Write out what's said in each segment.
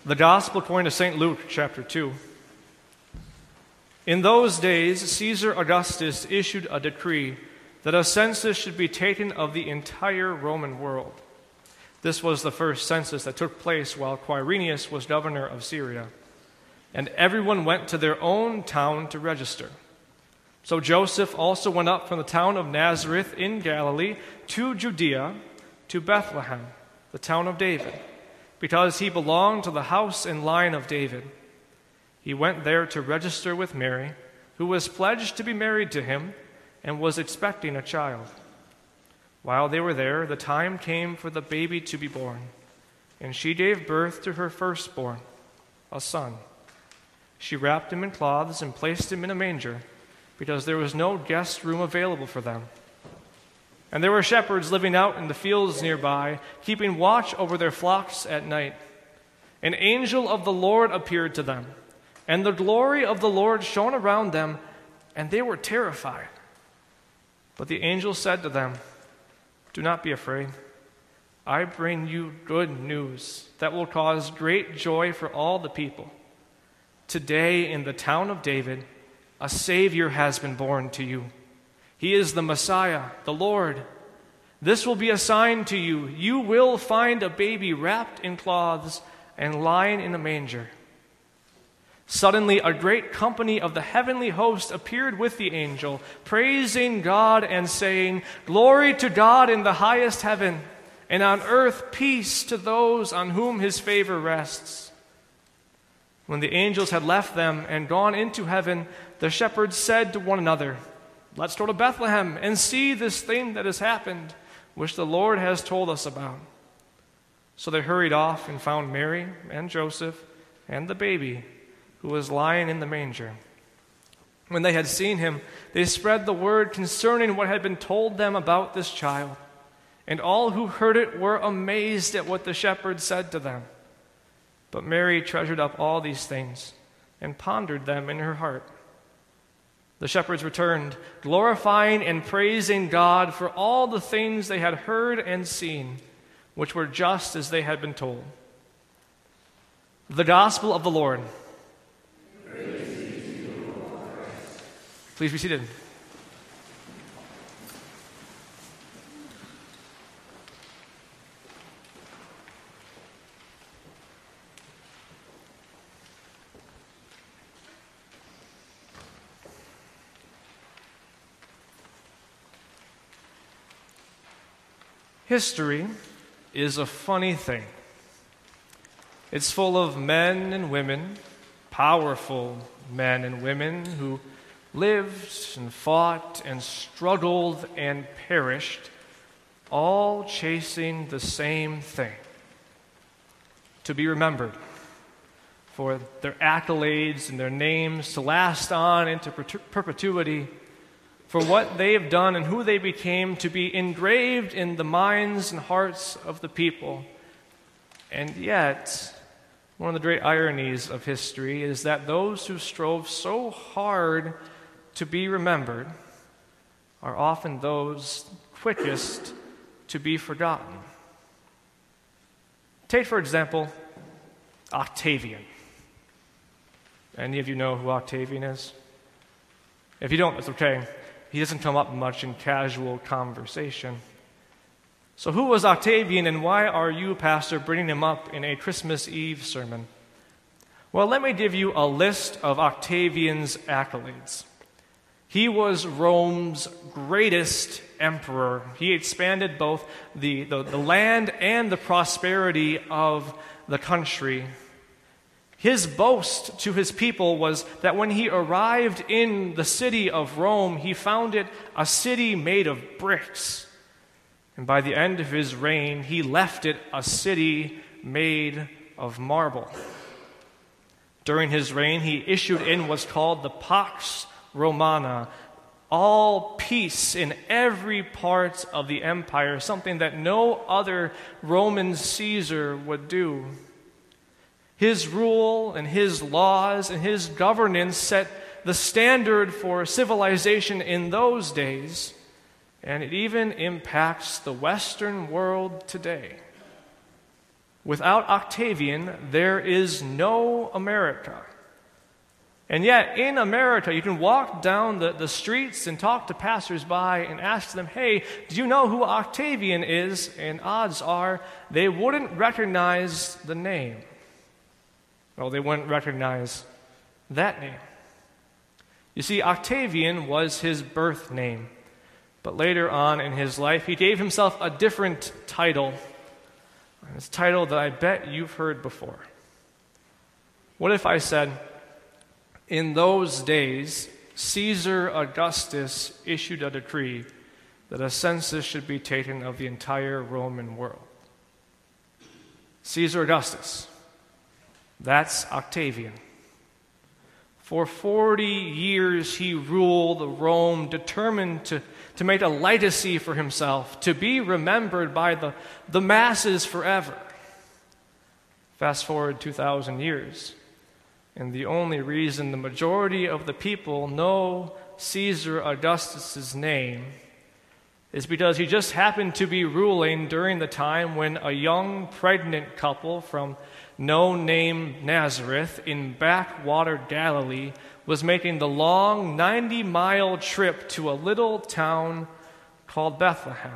The Gospel according to St. Luke, chapter 2. In those days, Caesar Augustus issued a decree that a census should be taken of the entire Roman world. This was the first census that took place while Quirinius was governor of Syria. And everyone went to their own town to register. So Joseph also went up from the town of Nazareth in Galilee to Judea, to Bethlehem, the town of David, because he belonged to the house and line of David. He went there to register with Mary, who was pledged to be married to him and was expecting a child. While they were there, the time came for the baby to be born, and she gave birth to her firstborn, a son. She wrapped him in cloths and placed him in a manger, because there was no guest room available for them. And there were shepherds living out in the fields nearby, keeping watch over their flocks at night. An angel of the Lord appeared to them, and the glory of the Lord shone around them, and they were terrified. But the angel said to them, "Do not be afraid. I bring you good news that will cause great joy for all the people. Today in the town of David, a Savior has been born to you. He is the Messiah, the Lord. This will be a sign to you. You will find a baby wrapped in cloths and lying in a manger." Suddenly, a great company of the heavenly host appeared with the angel, praising God and saying, "Glory to God in the highest heaven, and on earth peace to those on whom his favor rests." When the angels had left them and gone into heaven, the shepherds said to one another, "Let's go to Bethlehem and see this thing that has happened, which the Lord has told us about." So they hurried off and found Mary and Joseph and the baby, who was lying in the manger. When they had seen him, they spread the word concerning what had been told them about this child. And all who heard it were amazed at what the shepherds said to them. But Mary treasured up all these things and pondered them in her heart. The shepherds returned, glorifying and praising God for all the things they had heard and seen, which were just as they had been told. The Gospel of the Lord. Please be seated. History is a funny thing. It's full of men and women, powerful men and women who lived and fought and struggled and perished, all chasing the same thing: to be remembered, for their accolades and their names to last on into perpetuity, for what they have done and who they became to be engraved in the minds and hearts of the people. And yet, one of the great ironies of history is that those who strove so hard to be remembered are often those quickest to be forgotten. Take, for example, Octavian. Any of you know who Octavian is? If you don't, it's okay. He doesn't come up much in casual conversation. So who was Octavian, and why are you, Pastor, bringing him up in a Christmas Eve sermon? Well, let me give you a list of Octavian's accolades. He was Rome's greatest emperor. He expanded both the land and the prosperity of the country. His boast to his people was that when he arrived in the city of Rome, he found it a city made of bricks. And by the end of his reign, he left it a city made of marble. During his reign, he issued in what's called the Pax Romana, all peace in every part of the empire, something that no other Roman Caesar would do. His rule and his laws and his governance set the standard for civilization in those days, and it even impacts the Western world today. Without Octavian, there is no America. And yet, in America, you can walk down the streets and talk to passersby and ask them, hey, do you know who Octavian is? And odds are they wouldn't recognize the name. Well, they wouldn't recognize that name. You see, Octavian was his birth name. But later on in his life, he gave himself a different title. It's a title that I bet you've heard before. What if I said, in those days, Caesar Augustus issued a decree that a census should be taken of the entire Roman world? Caesar Augustus. That's Octavian. For 40 years he ruled Rome, determined to make a legacy for himself, to be remembered by the masses forever. Fast forward 2,000 years, and the only reason the majority of the people know Caesar Augustus' name is because he just happened to be ruling during the time when a young pregnant couple from no-name Nazareth in backwater Galilee was making the long 90-mile trip to a little town called Bethlehem.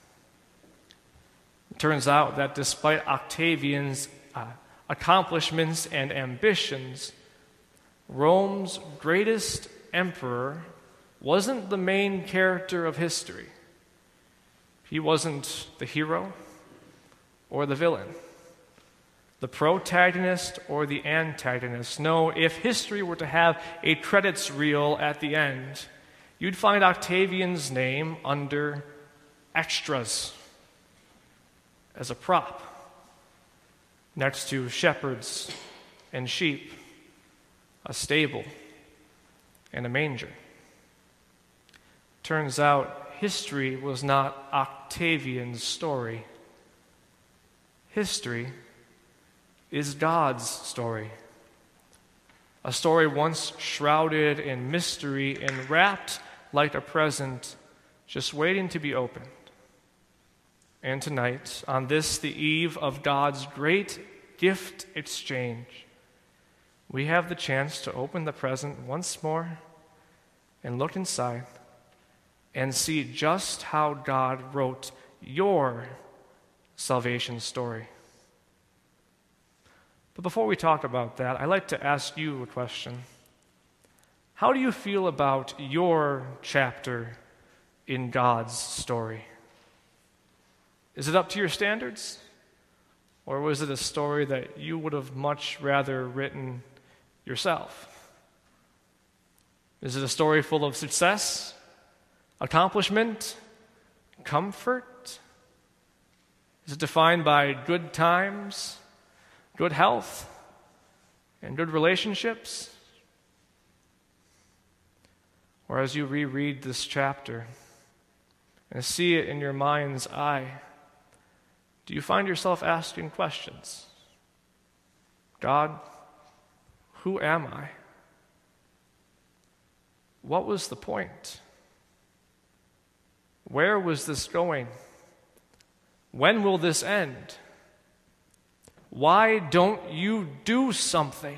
It turns out that despite Octavian's accomplishments and ambitions, Rome's greatest emperor wasn't the main character of history. He wasn't the hero or the villain, the protagonist or the antagonist. No, if history were to have a credits reel at the end, you'd find Octavian's name under extras as a prop, next to shepherds and sheep, a stable, and a manger. Turns out history was not Octavian's story. History is God's story. A story once shrouded in mystery and wrapped like a present, just waiting to be opened. And tonight, on this, the eve of God's great gift exchange, we have the chance to open the present once more and look inside and see just how God wrote your salvation story. But before we talk about that, I'd like to ask you a question. How do you feel about your chapter in God's story? Is it up to your standards? Or was it a story that you would have much rather written yourself? Is it a story full of success, accomplishment, comfort? Is it defined by good times, good health, and good relationships? Or as you reread this chapter and see it in your mind's eye, do you find yourself asking questions? God, who am I? What was the point? Where was this going? When will this end? Why don't you do something?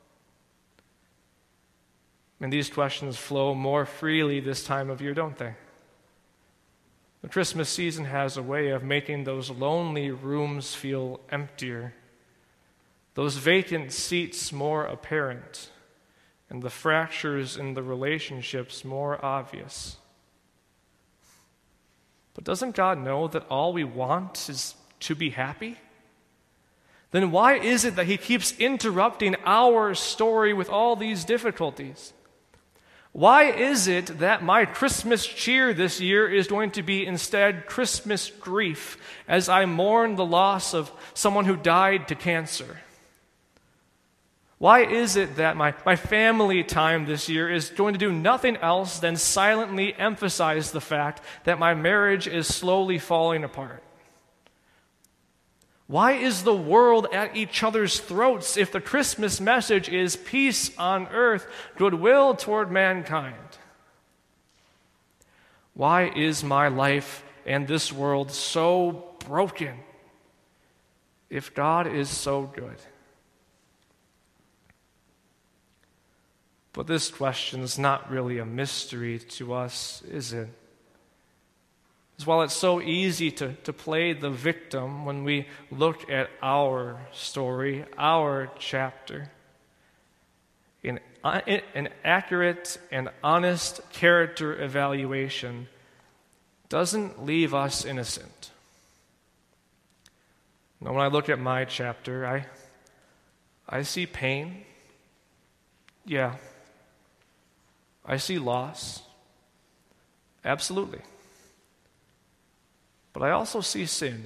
And these questions flow more freely this time of year, don't they? The Christmas season has a way of making those lonely rooms feel emptier, those vacant seats more apparent, and the fractures in the relationships more obvious. But doesn't God know that all we want is to be happy? Then why is it that He keeps interrupting our story with all these difficulties? Why is it that my Christmas cheer this year is going to be instead Christmas grief as I mourn the loss of someone who died to cancer? Why is it that my family time this year is going to do nothing else than silently emphasize the fact that my marriage is slowly falling apart? Why is the world at each other's throats if the Christmas message is peace on earth, goodwill toward mankind? Why is my life and this world so broken? if God is so good? But this question is not really a mystery to us, is it? As while it's so easy to play the victim when we look at our story, our chapter, an accurate and honest character evaluation doesn't leave us innocent. Now, when I look at my chapter, I see pain. Yeah. I see loss. Absolutely. But I also see sin.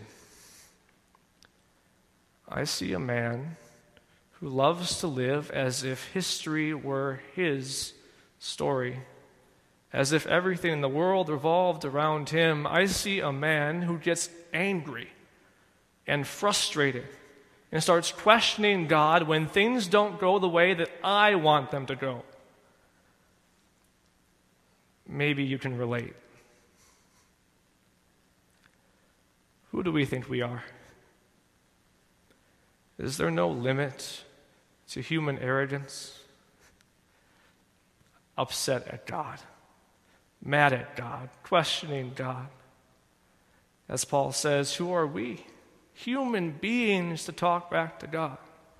I see a man who loves to live as if history were his story, as if everything in the world revolved around him. I see a man who gets angry and frustrated and starts questioning God when things don't go the way that I want them to go. Maybe you can relate. Who do we think we are? Is there no limit to human arrogance? Upset at God, mad at God, questioning God. As Paul says, who are we, human beings, to talk back to God?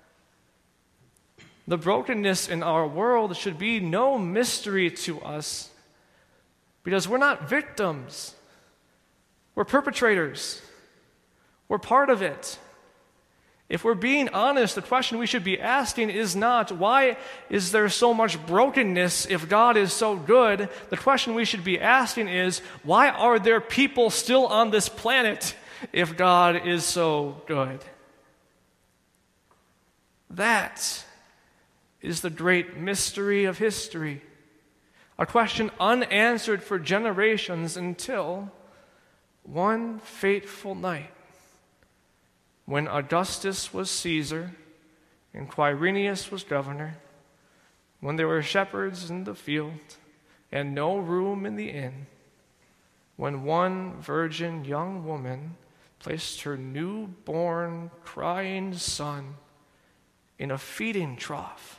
The brokenness in our world should be no mystery to us because we're not victims. We're perpetrators. We're part of it. If we're being honest, the question we should be asking is not, why is there so much brokenness if God is so good? The question we should be asking is, why are there people still on this planet if God is so good? That is the great mystery of history. A question unanswered for generations until one fateful night, when Augustus was Caesar and Quirinius was governor, when there were shepherds in the field and no room in the inn, when one virgin young woman placed her newborn crying son in a feeding trough,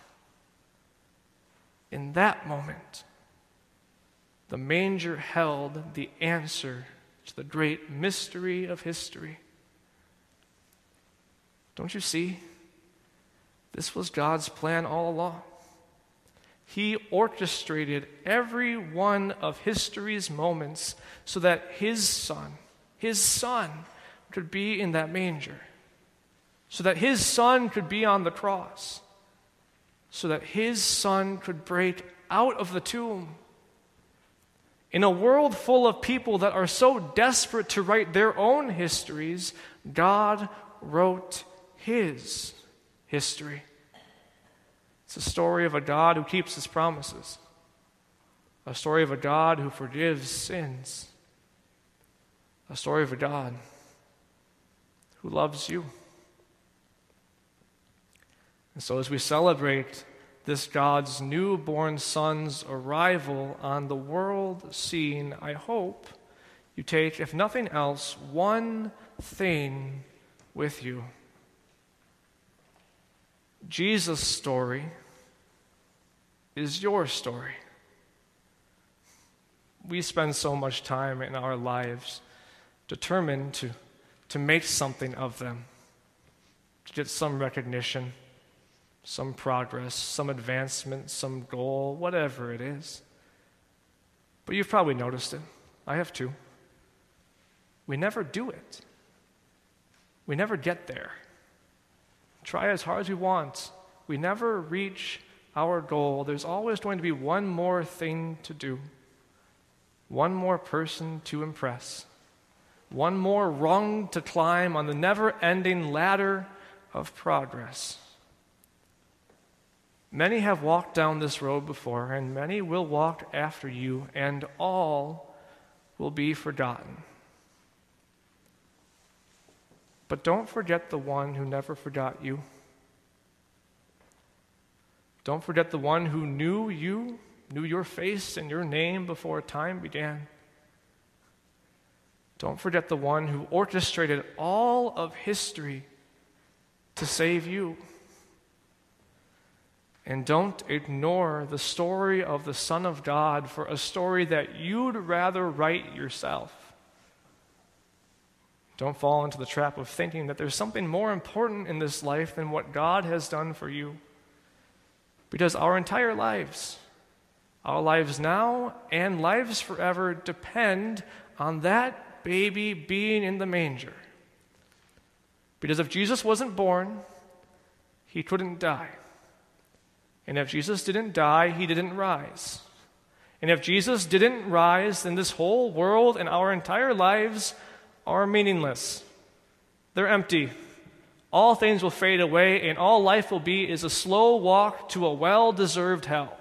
in that moment, the manger held the answer to the great mystery of history. Don't you see? This was God's plan all along. He orchestrated every one of history's moments so that his son could be in that manger, so that his son could be on the cross, so that his son could break out of the tomb. In a world full of people that are so desperate to write their own histories, God wrote his history. It's a story of a God who keeps his promises, a story of a God who forgives sins, a story of a God who loves you. And so as we celebrate this God's newborn Son's arrival on the world scene, I hope you take, if nothing else, one thing with you. Jesus' story is your story. We spend so much time in our lives determined to make something of them, to get some recognition, some progress, some advancement, some goal, whatever it is. But you've probably noticed it. I have too. We never do it. We never get there. Try as hard as we want. We never reach our goal. There's always going to be one more thing to do, one more person to impress, one more rung to climb on the never-ending ladder of progress. Many have walked down this road before, and many will walk after you, and all will be forgotten. But don't forget the one who never forgot you. Don't forget the one who knew you, knew your face and your name before time began. Don't forget the one who orchestrated all of history to save you. And don't ignore the story of the Son of God for a story that you'd rather write yourself. Don't fall into the trap of thinking that there's something more important in this life than what God has done for you. Because our entire lives, our lives now and lives forever, depend on that baby being in the manger. Because if Jesus wasn't born, he couldn't die. And if Jesus didn't die, he didn't rise. And if Jesus didn't rise, then this whole world and our entire lives are meaningless. They're empty. All things will fade away, and all life will be is a slow walk to a well-deserved hell.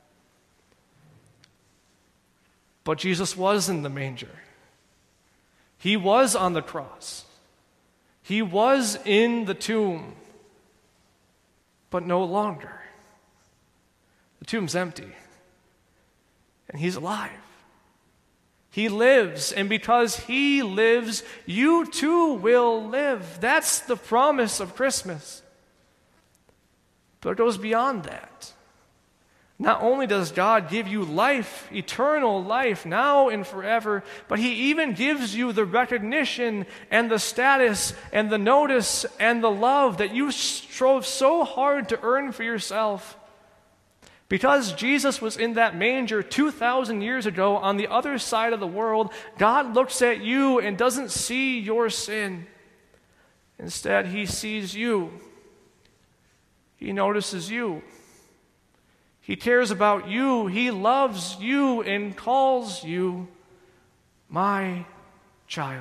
But Jesus was in the manger. He was on the cross. He was in the tomb, but no longer. The tomb's empty, and he's alive. He lives, and because he lives, you too will live. That's the promise of Christmas. But it goes beyond that. Not only does God give you life, eternal life, now and forever, but he even gives you the recognition and the status and the notice and the love that you strove so hard to earn for yourself. Because Jesus was in that manger 2,000 years ago on the other side of the world, God looks at you and doesn't see your sin. Instead, he sees you. He notices you. He cares about you. He loves you and calls you my child.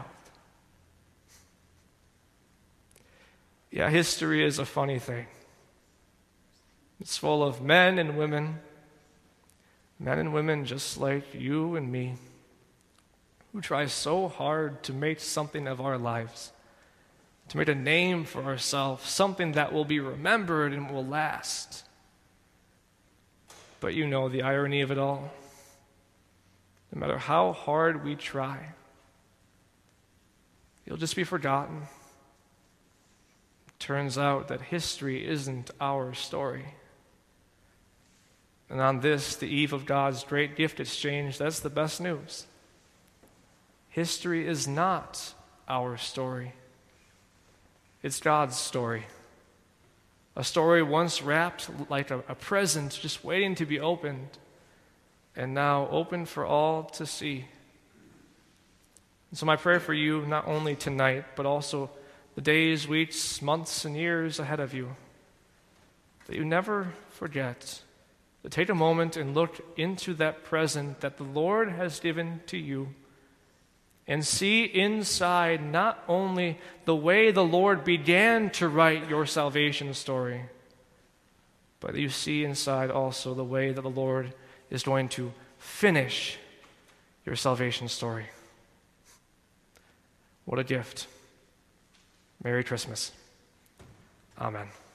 Yeah, history is a funny thing. It's full of men and women just like you and me, who try so hard to make something of our lives, to make a name for ourselves, something that will be remembered and will last. But you know the irony of it all. No matter how hard we try, you'll just be forgotten. It turns out that history isn't our story. And on this, the eve of God's great gift exchange, that's the best news. History is not our story. It's God's story. A story once wrapped like a present, just waiting to be opened, and now open for all to see. And so my prayer for you, not only tonight, but also the days, weeks, months, and years ahead of you, that you never forget to take a moment and look into that present that the Lord has given to you and see inside not only the way the Lord began to write your salvation story, but you see inside also the way that the Lord is going to finish your salvation story. What a gift. Merry Christmas. Amen.